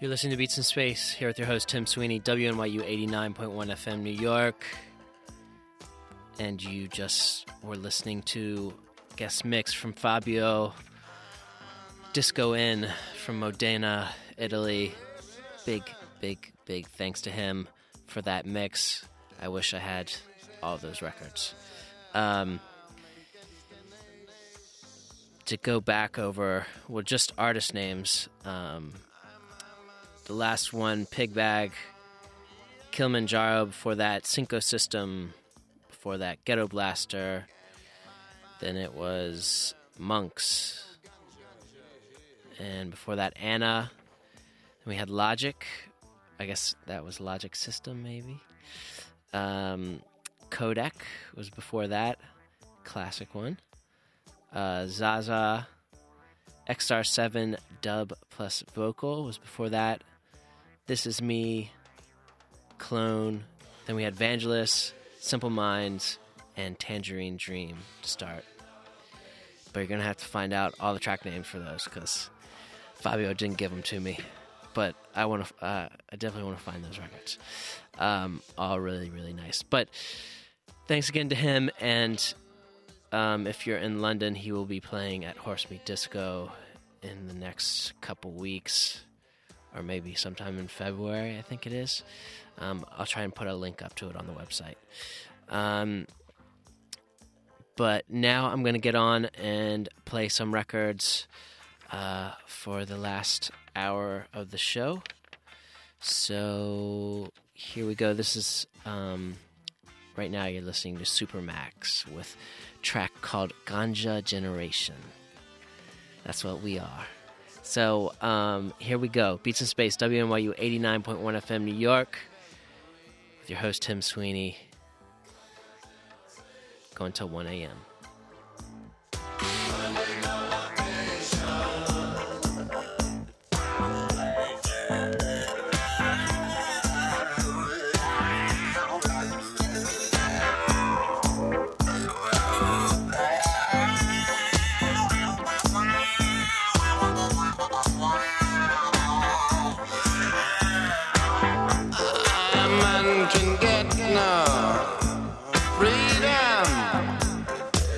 You're listening to Beats in Space here with your host Tim Sweeney, WNYU 89.1 FM New York. And you just were listening to guest mix from Fabio, Disco In from Modena, Italy. Big thanks to him for that mix. I wish I had all those records. To go back over, well, just artist names. The last one, Pigbag, Kilimanjaro. Before that, Cinco System. Before that, Ghetto Blaster. Then it was Monks. And before that, Anna. Then we had Logic. I guess that was Logic System, maybe. Codec was before that. Classic one. Zaza. XR7 Dub plus Vocal was before that. This Is Me. Clone. Then we had Vangelis, Simple Minds, and Tangerine Dream to start. But you're going to have to find out all the track names for those because Fabio didn't give them to me. But I definitely want to find those records. All really, really nice. But thanks again to him. And if you're in London, he will be playing at Horse Meat Disco in the next couple weeks. Or maybe sometime in February, I think it is. I'll try and put a link up to it on the website. But now I'm going to get on and play some records for the last hour of the show. So here we go. This is, right now you're listening to Supermax with a track called Ganja Generation. That's what we are. So here we go. Beats in Space, WNYU 89.1 FM New York. With your host, Tim Sweeney. Going until 1 a.m. Can get no freedom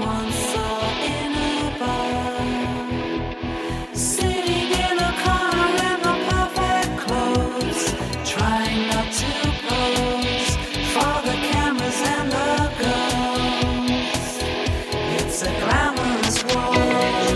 once saw in a bar, sitting in a corner in the perfect clothes, trying not to pose for the cameras and the girls. It's a glamorous world.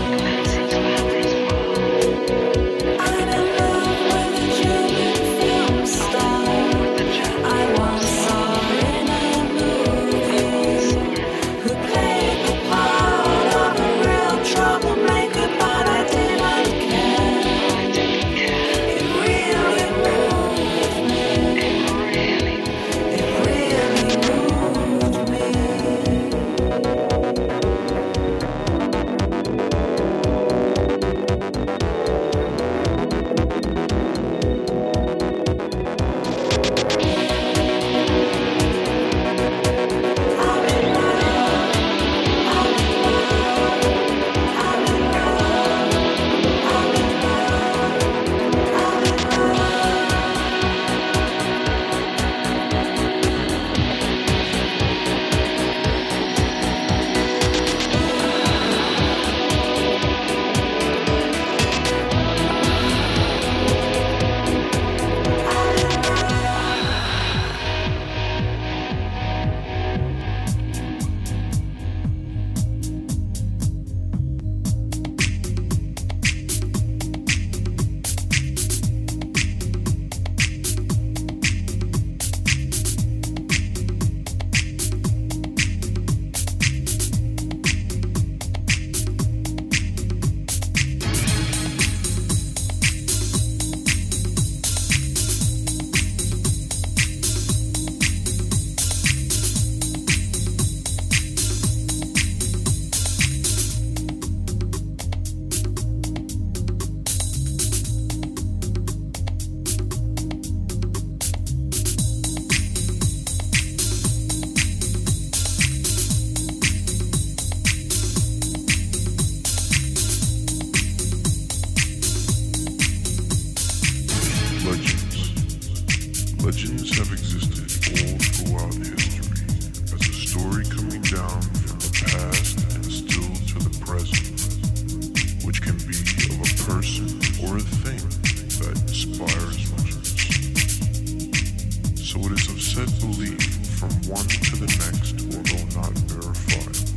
I'm in love with a German film star I once saw in a movie, who played the part of a real troublemaker, but I didn't care. It really moved me. It really moved me. Legends have existed all throughout history as a story coming down from the past and still to the present, which can be of a person or a thing that inspires legends. So it is of said belief from one to the next, although not verifiable.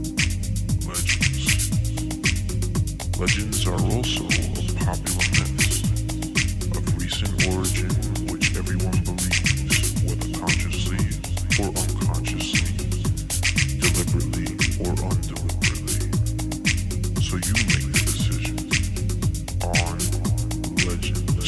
Legends are also of popular myths of recent origin, which everyone believes, whether consciously or unconsciously, deliberately or undeliberately. So you make the decision on Legends.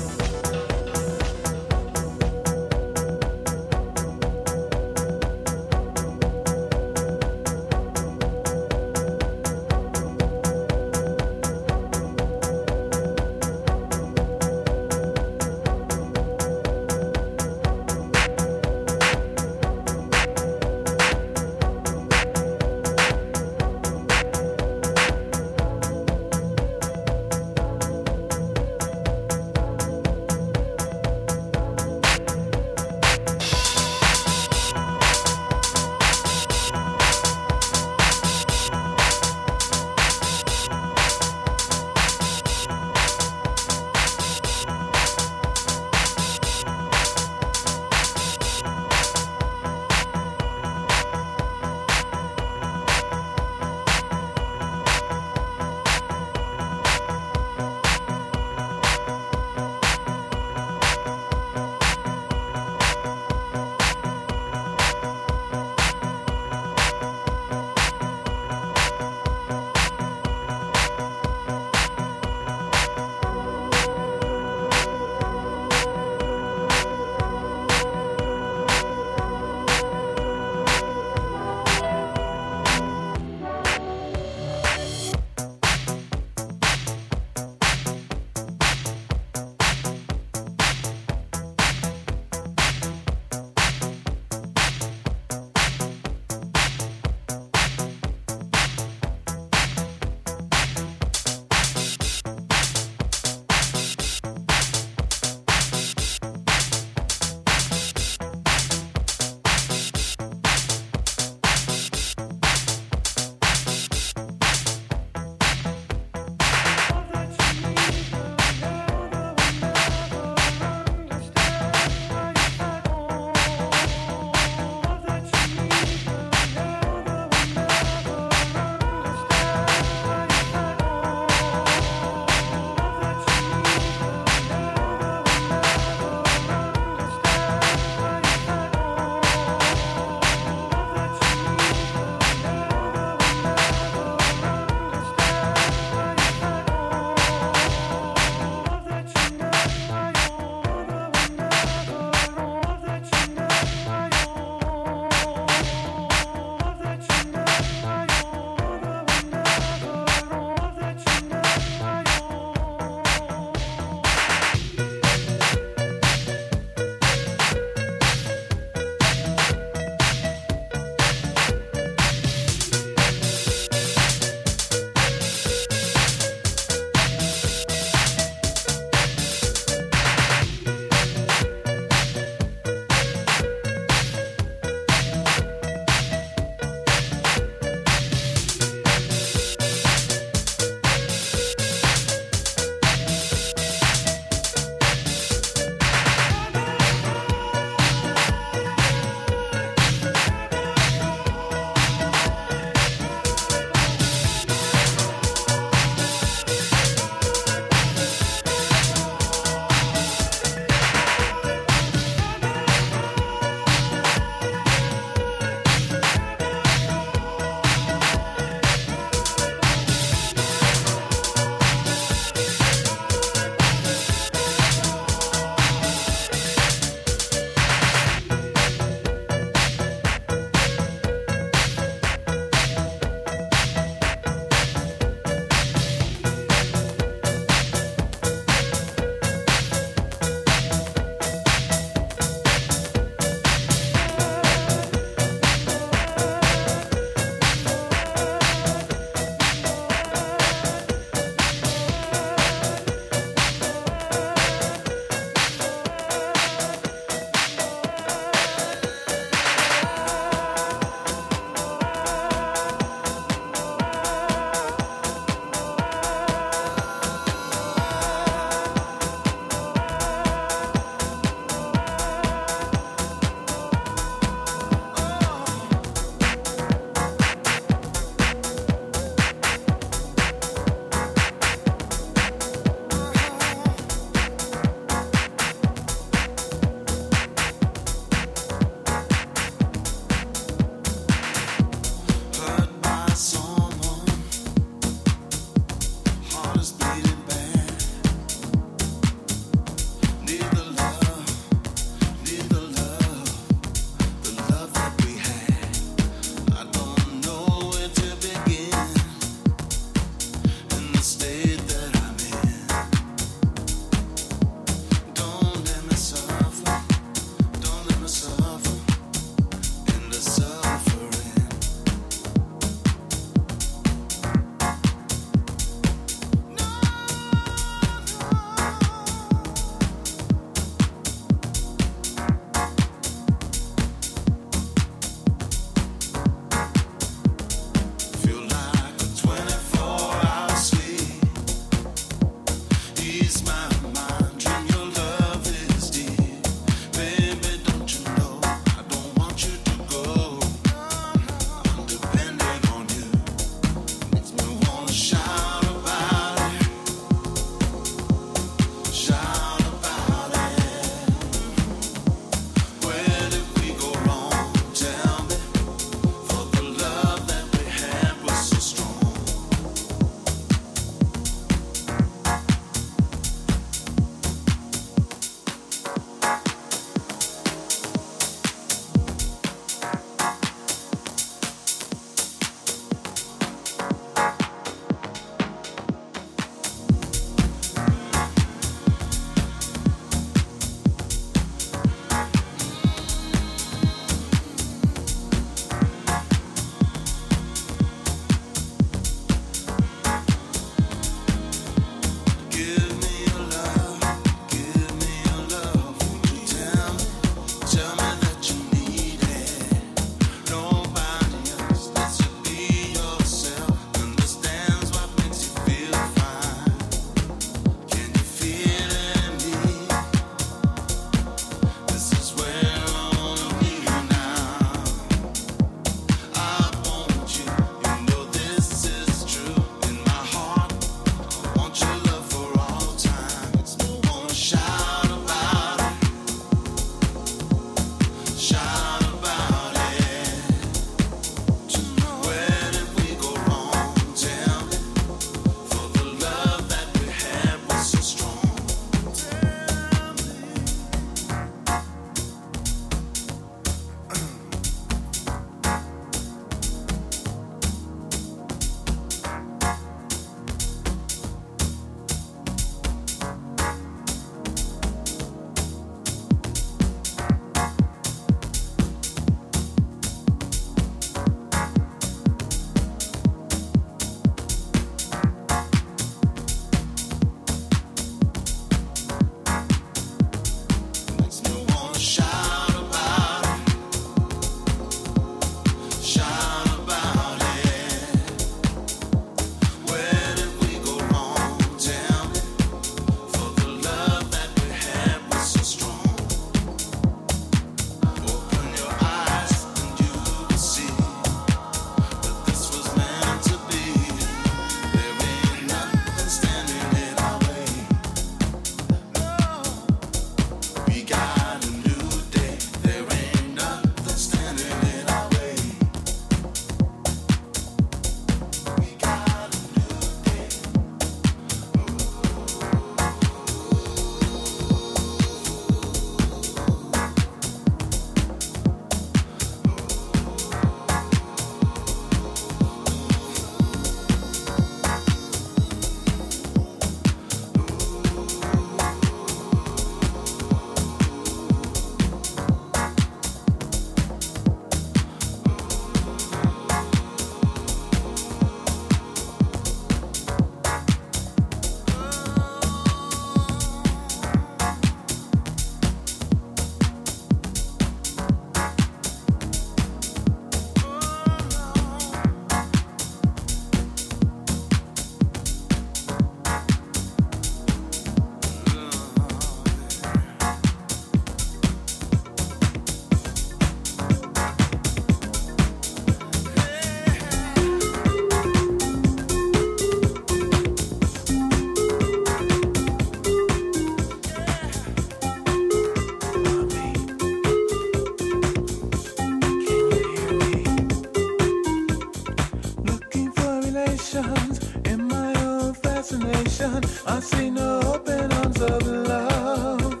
I see no open arms of love.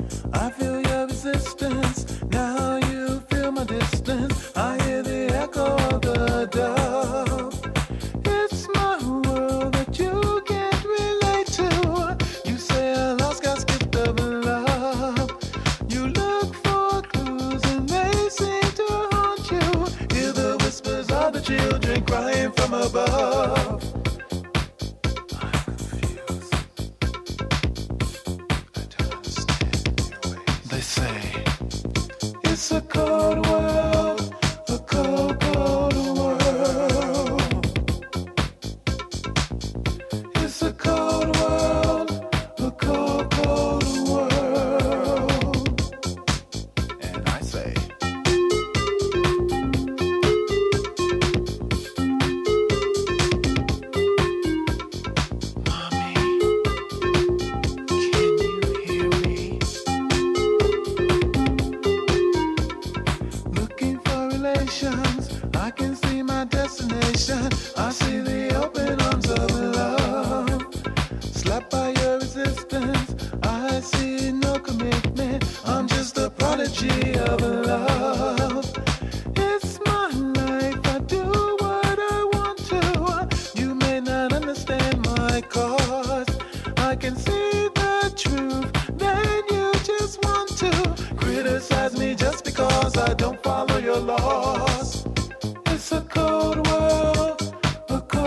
I feel your resistance. Now you feel my distance. I hear the echo of the dove. It's my world that you can't relate to. You say I lost, got skipped over love. You look for clues and they seem to haunt you. Hear the whispers of the children crying from above. It's a cold world, a cold, cold world. It's a cold world, a cold, cold world. And I say, Mommy, can you hear me? I can see my destination. I see the open arms of love. Slapped by your resistance. I see no commitment. I'm just a prodigy of love. It's my life. I do what I want to. You may not understand my cause. I can see the truth. Then you just want to criticize me just because I don't follow your laws. It's a cold world, a cold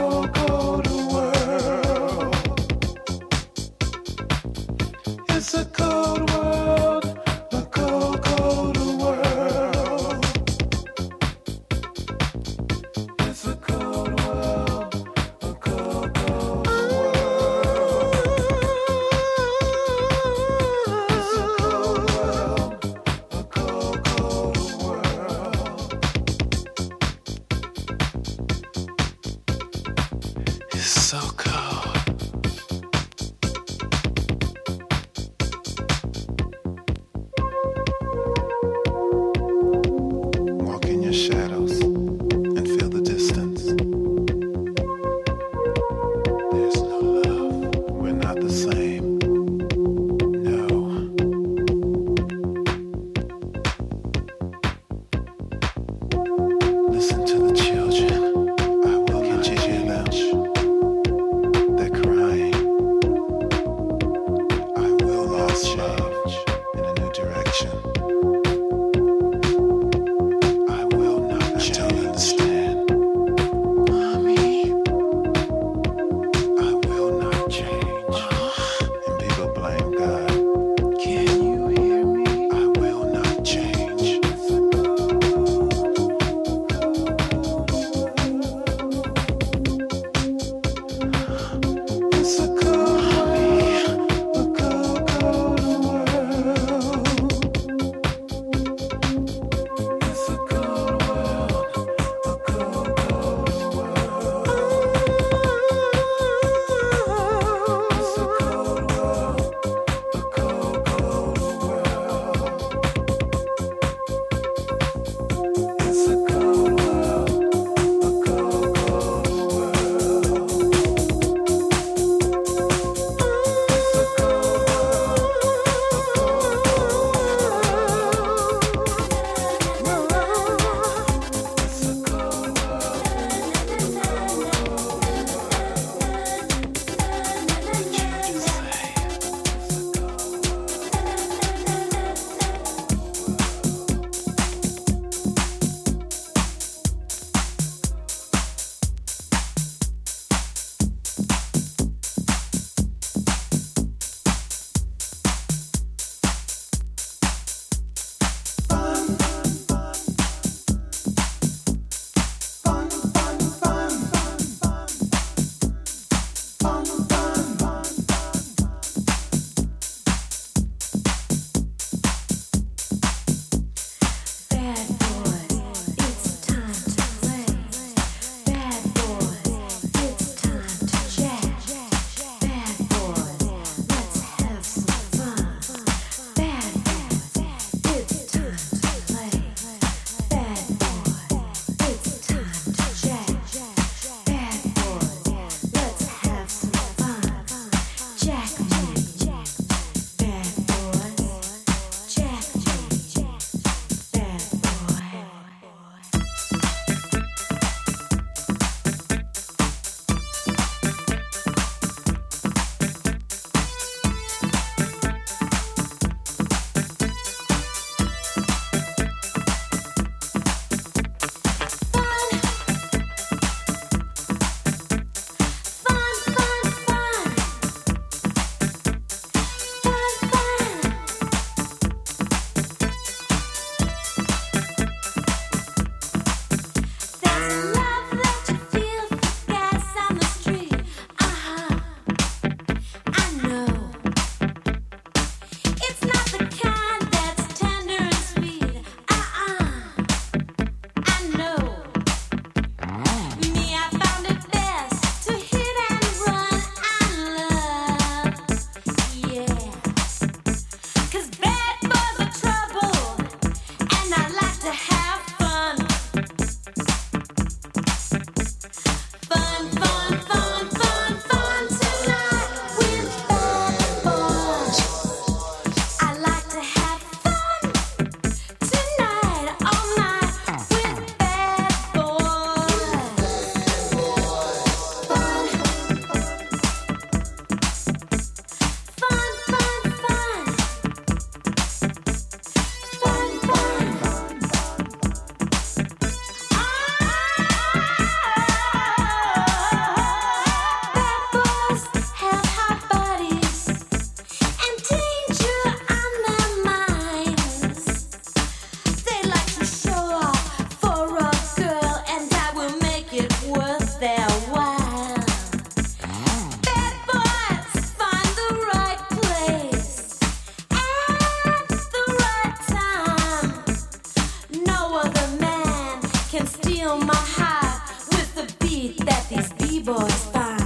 can steal my high with the beat that these b-boys find.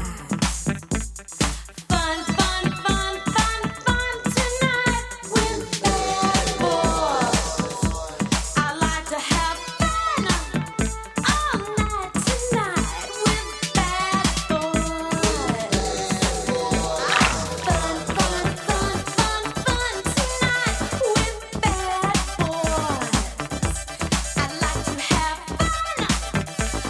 Fun, fun, fun, fun, fun tonight with bad boys. I like to have fun all night tonight with bad boys. Fun, fun, fun, fun, fun tonight with bad boys. I like to have fun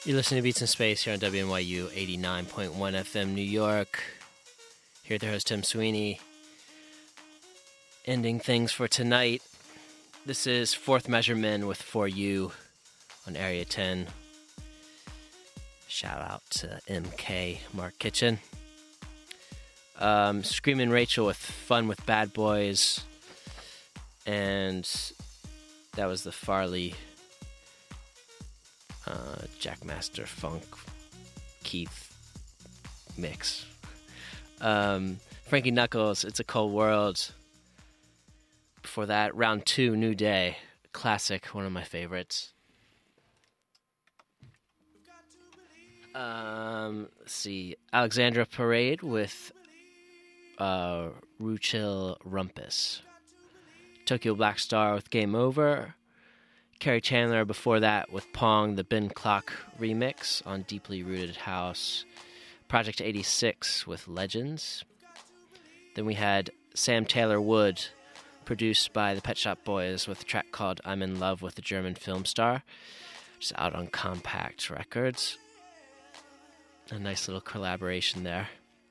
You're listening to Beats in Space here on WNYU 89.1 FM New York. Here with their host Tim Sweeney. Ending things for tonight. This is Fourth Measurement with For You on Area 10. Shout out to MK Mark Kitchen. Screamin' Rachel with Fun with Bad Boys. And that was the Farley Jackmaster Funk Keith mix. Frankie Knuckles, It's a Cold World. Before that, Round 2, New Day. Classic, one of my favorites. Let's see. Alexandra Parade with Ruchil Rumpus. Tokyo Black Star with Game Over. Kerry Chandler before that with Pong, the Ben Clock remix on Deeply Rooted House. Project 86 with Legends. Then we had Sam Taylor Wood, produced by the Pet Shop Boys, with a track called I'm in Love with the German Film Star, which is out on Compact Records. A nice little collaboration there.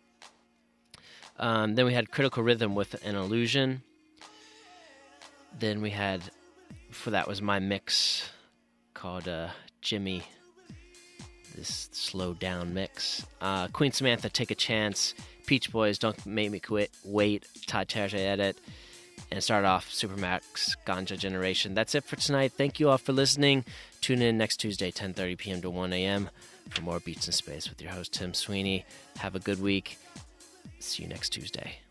Then we had Critical Rhythm with An Illusion. Then we had, before that was my mix called Jimmy, this slow down mix. Queen Samantha, Take a Chance. Peach Boys, Don't Make Me Wait. Todd Terje edit. And start off Supermax, Ganja Generation. That's it for tonight. Thank you all for listening. Tune in next Tuesday, 10:30 p.m. to 1 a.m. for more Beats in Space with your host, Tim Sweeney. Have a good week. See you next Tuesday.